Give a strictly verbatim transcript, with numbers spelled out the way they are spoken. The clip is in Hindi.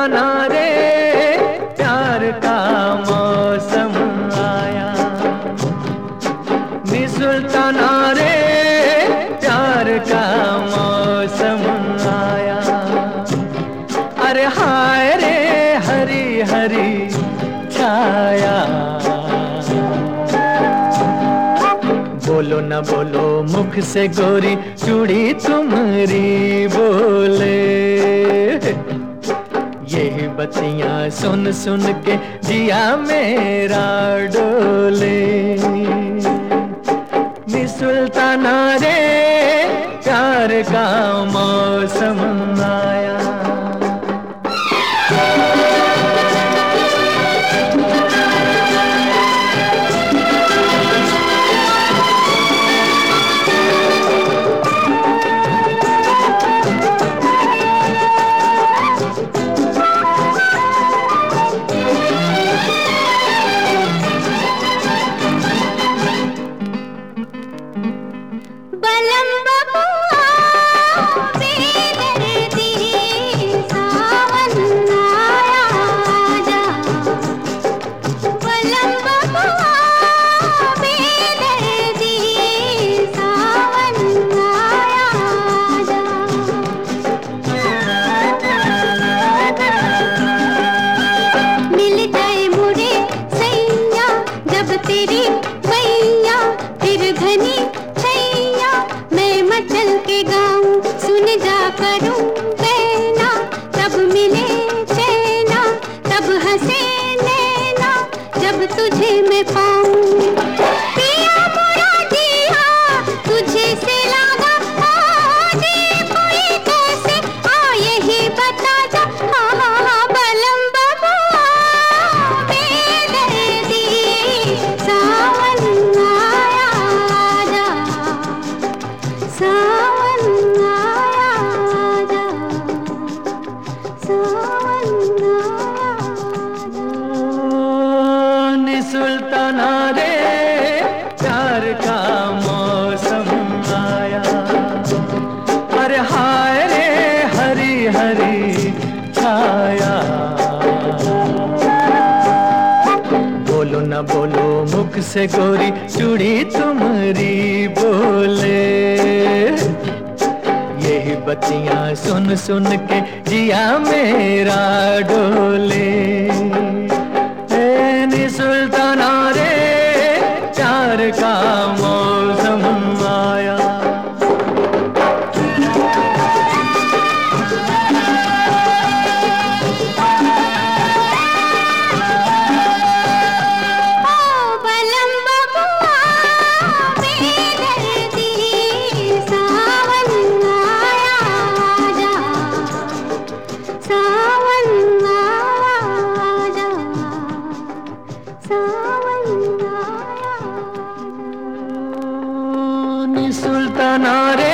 सुल्ताना रे प्यार का मौसम आया, नी सुल्ताना रे प्यार का मौसम आया। अरे हाय रे हरी हरी छाया, बोलो न बोलो मुख से गोरी चूड़ी तुम्हारी बोले। यही बत्तियां सुन सुन के जिया मेरा डोले। नी सुल्ताना रे प्यार का मौसम आया। तेरी मैया फिर घनी छैया मैं मचल के गाऊं, सुन जा करूं कहना, तब मिले चैना, तब हंसे नैना, जब तुझे मैं पाऊं। पिया मोरा जिया तुझे से लागा, दे कोई कैसे आ यही बता जा। हाँ हाँ हाँ बलम बाबा बेदर्दी सावन आया आजा, सावन आया आजा, सावन आया आजा। नी सुल्ताना रे प्यार का मौसम आया। अरे हाय रे हरी हरी छाया, बोलो न बोलो मुख से गोरी चूड़ी तुम्हारी बोले। यही बत्तियां सुन सुन के जिया मेरा डोले। ए नी सुल्ताना रे प्यार का मौसम आया। सुल्ताना रे